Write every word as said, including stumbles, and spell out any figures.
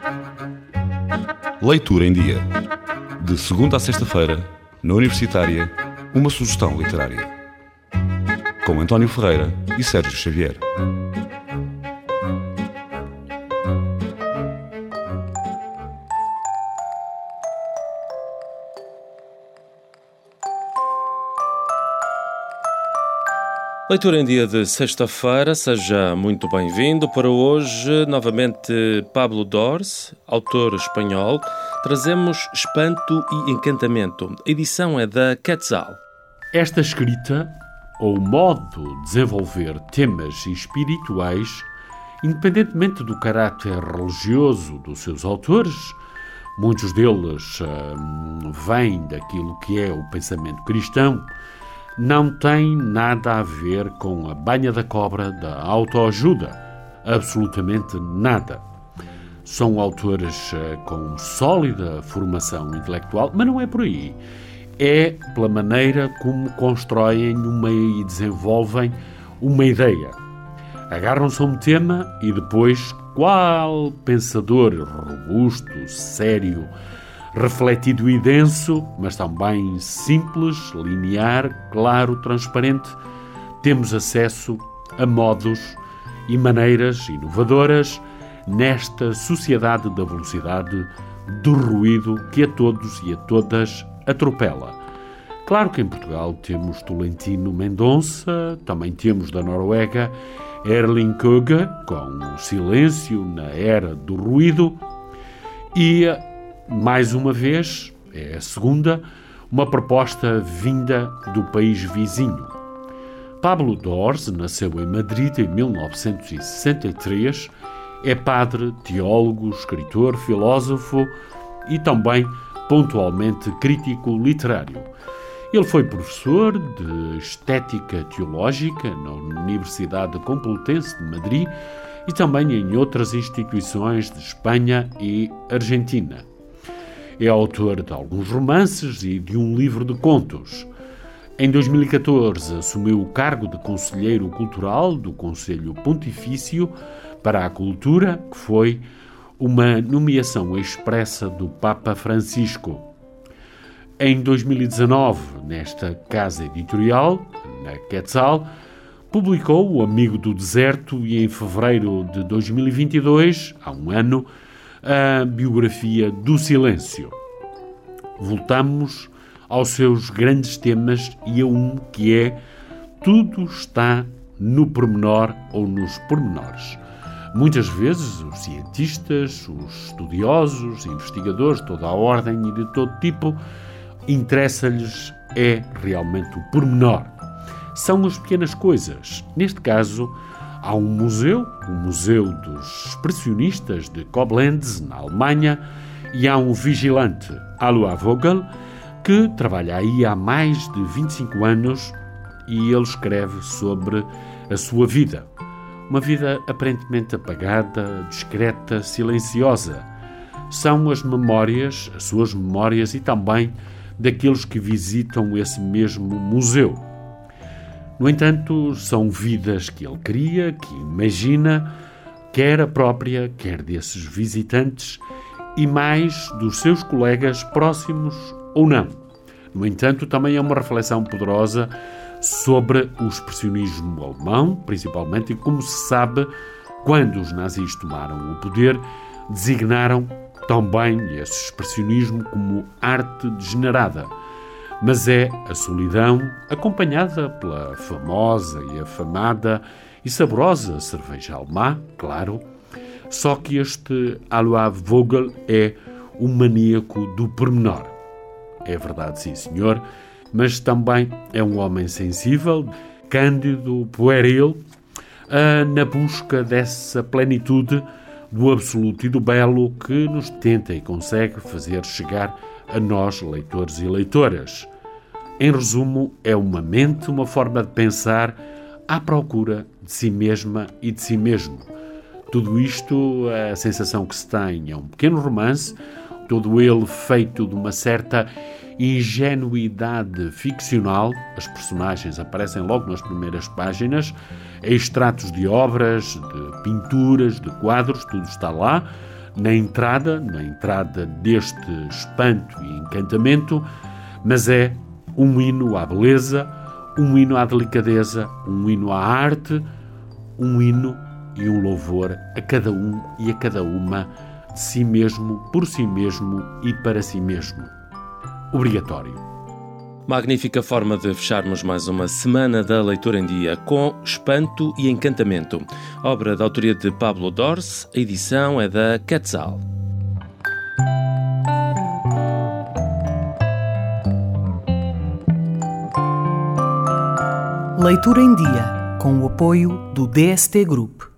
Leitura em Dia. De segunda a sexta-feira, na Universitária, uma sugestão literária. Com António Ferreira e Sérgio Xavier. Leitura em dia de sexta-feira, seja muito bem-vindo. Para hoje, novamente, Pablo Dors, autor espanhol. Trazemos Espanto e Encantamento. A edição é da Quetzal. Esta escrita, ou modo de desenvolver temas espirituais, independentemente do caráter religioso dos seus autores, muitos deles hum, vêm daquilo que é o pensamento cristão, não tem nada a ver com a banha da cobra da autoajuda. Absolutamente nada. São autores com sólida formação intelectual, mas não é por aí. É pela maneira como constroem uma e desenvolvem uma ideia. Agarram-se a um tema e depois, qual pensador robusto, sério, refletido e denso, mas também simples, linear, claro, transparente, temos acesso a modos e maneiras inovadoras nesta sociedade da velocidade, do ruído que a todos e a todas atropela. Claro que em Portugal temos Tolentino Mendonça, também temos da Noruega Erling Køge, com o Silêncio na Era do Ruído, e mais uma vez, é a segunda, uma proposta vinda do país vizinho. Pablo Dors nasceu em Madrid em mil novecentos e sessenta e três, é padre, teólogo, escritor, filósofo e também, pontualmente, crítico literário. Ele foi professor de Estética Teológica na Universidade Complutense de Madrid e também em outras instituições de Espanha e Argentina. É autor de alguns romances e de um livro de contos. Em dois mil e catorze assumiu o cargo de Conselheiro Cultural do Conselho Pontifício para a Cultura, que foi uma nomeação expressa do Papa Francisco. Em dois mil e dezanove, nesta casa editorial, na Quetzal, publicou O Amigo do Deserto e em fevereiro de dois mil e vinte e dois, há um ano, a biografia do Silêncio. Voltamos aos seus grandes temas e a um que é tudo está no pormenor ou nos pormenores. Muitas vezes os cientistas, os estudiosos, os investigadores, toda a ordem e de todo tipo, interessa-lhes é realmente o pormenor. São as pequenas coisas. Neste caso, há um museu, o Museu dos Expressionistas de Koblenz, na Alemanha, e há um vigilante, Alois Vogel, que trabalha aí há mais de vinte e cinco anos e ele escreve sobre a sua vida. Uma vida aparentemente apagada, discreta, silenciosa. São as memórias, as suas memórias e também daqueles que visitam esse mesmo museu. No entanto, são vidas que ele cria, que imagina, quer a própria, quer desses visitantes e mais dos seus colegas próximos ou não. No entanto, também é uma reflexão poderosa sobre o expressionismo alemão, principalmente, e como se sabe, quando os nazis tomaram o poder, designaram também esse expressionismo como arte degenerada. Mas é a solidão, acompanhada pela famosa e afamada e saborosa cerveja alemã, claro, só que este Alois Vogel é o maníaco do pormenor. É verdade, sim, senhor, mas também é um homem sensível, cândido, pueril, ah, na busca dessa plenitude do absoluto e do belo que nos tenta e consegue fazer chegar a nós, leitores e leitoras. Em resumo, é uma mente, uma forma de pensar à procura de si mesma e de si mesmo. Tudo isto, a sensação que se tem é um pequeno romance, todo ele feito de uma certa ingenuidade ficcional. As personagens aparecem logo nas primeiras páginas, extratos de obras, de pinturas, de quadros, tudo está lá, na entrada, na entrada deste espanto e encantamento, mas é um hino à beleza, um hino à delicadeza, um hino à arte, um hino e um louvor a cada um e a cada uma de si mesmo, por si mesmo e para si mesmo. Obrigatório. Magnífica forma de fecharmos mais uma semana da Leitura em Dia, com Espanto e Encantamento. Obra da autoria de Pablo Dors, a edição é da Quetzal. Leitura em Dia, com o apoio do D S T Group.